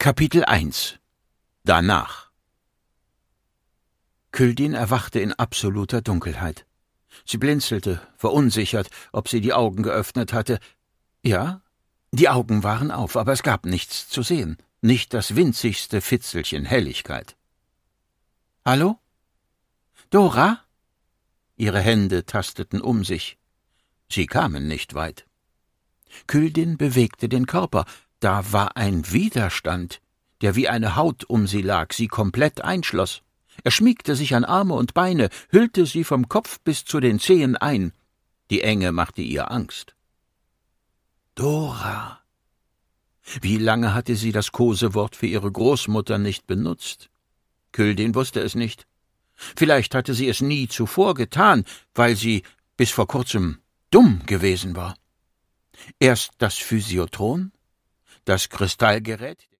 Kapitel 1 Danach Küldin erwachte in absoluter Dunkelheit. Sie blinzelte, verunsichert, ob sie die Augen geöffnet hatte. Ja, die Augen waren auf, aber es gab nichts zu sehen, nicht das winzigste Fitzelchen Helligkeit. »Hallo? Dora?« Ihre Hände tasteten um sich. Sie kamen nicht weit. Küldin bewegte den Körper. Da war ein Widerstand, der wie eine Haut um sie lag, sie komplett einschloss. Er schmiegte sich an Arme und Beine, hüllte sie vom Kopf bis zu den Zehen ein. Die Enge machte ihr Angst. Dora! Wie lange hatte sie das Kosewort für ihre Großmutter nicht benutzt? Küldin wusste es nicht. Vielleicht hatte sie es nie zuvor getan, weil sie bis vor kurzem dumm gewesen war. Erst das Physiotron, das Kristallgerät,